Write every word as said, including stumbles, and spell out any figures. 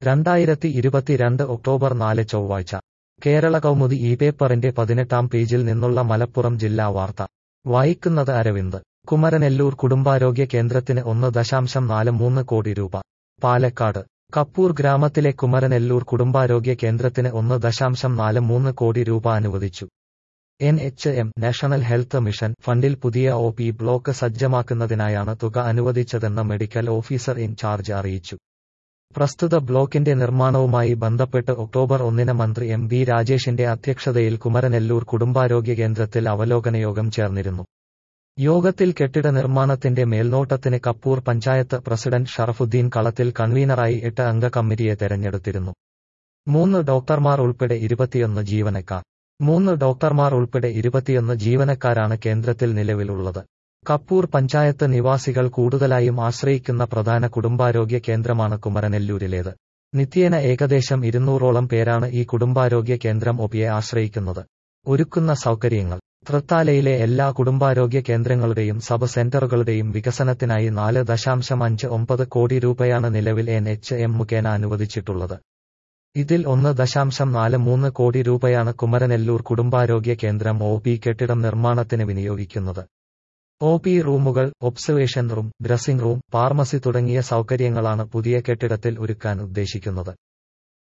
രണ്ടായിരത്തി ഇരുപത്തിരണ്ട് ഒക്ടോബർ നാല് ചൊവ്വാഴ്ച കേരള കൗമുദി ഈ പേപ്പറിന്റെ പതിനെട്ടാം പേജിൽ നിന്നുള്ള മലപ്പുറം ജില്ലാ വാർത്ത വായിക്കുന്നത് അരവിന്ദ്. കുമരനെല്ലൂർ കുടുംബാരോഗ്യ കേന്ദ്രത്തിന് ഒന്ന് ദശാംശം നാല് മൂന്ന് കോടി രൂപ. പാലക്കാട് കപ്പൂർ ഗ്രാമത്തിലെ കുമരനെല്ലൂർ കുടുംബാരോഗ്യ കേന്ദ്രത്തിന് ഒന്ന് ദശാംശം നാല് മൂന്ന് കോടി രൂപ അനുവദിച്ചു. N H M national health mission ഫണ്ടിൽ പുതിയ ഒ പി ബ്ലോക്ക് സജ്ജമാക്കുന്നതിനായാണ് തുക അനുവദിച്ചതെന്ന് മെഡിക്കൽ ഓഫീസർ ഇൻചാർജ് അറിയിച്ചു. പ്രസ്തുത ബ്ലോക്കിന്റെ നിർമ്മാണവുമായി ബന്ധപ്പെട്ട് ഒക്ടോബർ ഒന്നിന് മന്ത്രി എം ബി രാജേഷിന്റെ അധ്യക്ഷതയിൽ കുമരനെല്ലൂർ കുടുംബാരോഗ്യ കേന്ദ്രത്തിൽ അവലോകന യോഗം ചേർന്നിരുന്നു. യോഗത്തിൽ കെട്ടിട നിർമ്മാണത്തിന്റെ മേൽനോട്ടത്തിന് കപ്പൂർ പഞ്ചായത്ത് പ്രസിഡന്റ് ഷറഫുദ്ദീൻ കളത്തിൽ കൺവീനറായി എട്ട് അംഗ കമ്മിറ്റിയെ തെരഞ്ഞെടുത്തിരുന്നു. മൂന്ന് ഡോക്ടർമാർ ഉൾപ്പെടെ ഇരുപത്തിയൊന്ന് ജീവനക്കാർ മൂന്ന് ഡോക്ടർമാർ ഉൾപ്പെടെ ഇരുപത്തിയൊന്ന് ജീവനക്കാരാണ് കേന്ദ്രത്തിൽ നിലവിലുള്ളത്. കപ്പൂർ പഞ്ചായത്ത് നിവാസികൾ കൂടുതലായും ആശ്രയിക്കുന്ന പ്രധാന കുടുംബാരോഗ്യ കേന്ദ്രമാണ് കുമരനെല്ലൂരിലേത്. നിത്യേന ഏകദേശം ഇരുന്നൂറോളം പേരാണ് ഈ കുടുംബാരോഗ്യ കേന്ദ്രം ഒപിയെ ആശ്രയിക്കുന്നത്. ഒരുക്കുന്ന സൗകര്യങ്ങൾ തൃത്താലയിലെ എല്ലാ കുടുംബാരോഗ്യ കേന്ദ്രങ്ങളുടെയും സബ് സെന്ററുകളുടെയും വികസനത്തിനായി നാല് ദശാംശം അഞ്ച് ഒമ്പത് കോടി രൂപയാണ് നിലവിൽ എൻ എച്ച് എം മുഖേന അനുവദിച്ചിട്ടുള്ളത്. ഇതിൽ ഒന്ന് ദശാംശം നാല് മൂന്ന് കോടി രൂപയാണ് കുമരനെല്ലൂർ കുടുംബാരോഗ്യ കേന്ദ്രം ഒ പി കെട്ടിടം നിർമ്മാണത്തിന് വിനിയോഗിക്കുന്നത്. ഒ പി റൂമുകൾ, observation room, dressing room, pharmacy തുടങ്ങിയ സൗകര്യങ്ങളാണ് പുതിയ കെട്ടിടത്തിൽ ഒരുക്കാൻ ഉദ്ദേശിക്കുന്നത്.